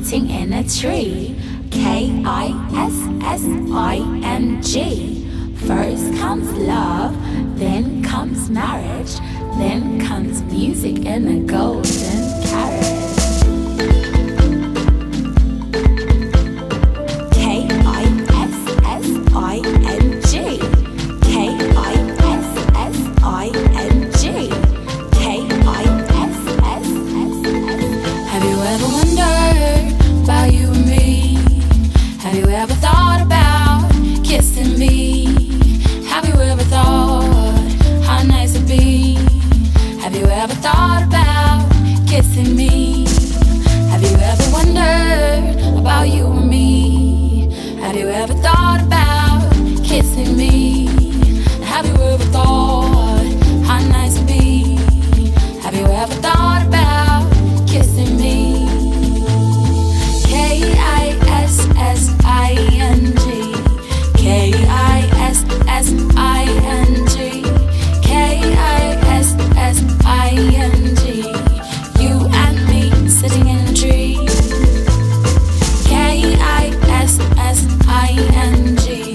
sitting in a tree. Kissing. First comes love, then comes marriage, then comes music in a golden carriage. Have you ever wondered about you and me? Have you ever thought about kissing me? Have you ever thought how nice it'd be? Have you ever thought about kissing me? Have you ever wondered about you and me? Have you ever thought about kissing me? Have you ever thought how nice it'd be? Have you ever thought about kissing me? Kissing. Kissing. You and me sitting in a tree. Kissing.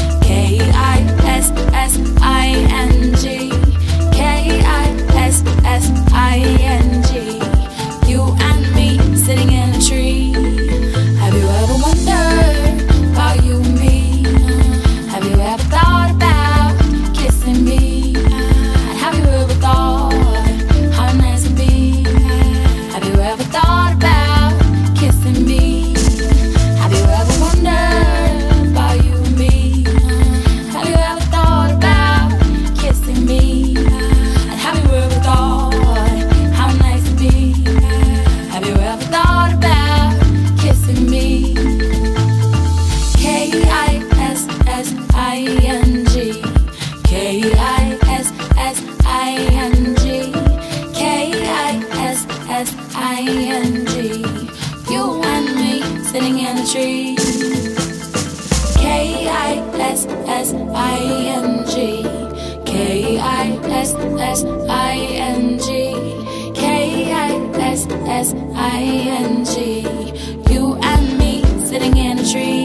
Kissing. You and me sitting in a tree. Have you ever wondered about you and me? Have you ever thought about kissing me? And have you ever thought how nice it'd be? Have you ever thought about kissing me? Have you ever wondered about you and me? Have you ever thought about kissing me? And have you ever thought how nice it'd be? Have you ever thought about kissing me? Kissing. Kissing. You and me sitting in a tree. Kissing. You and me sitting in a tree.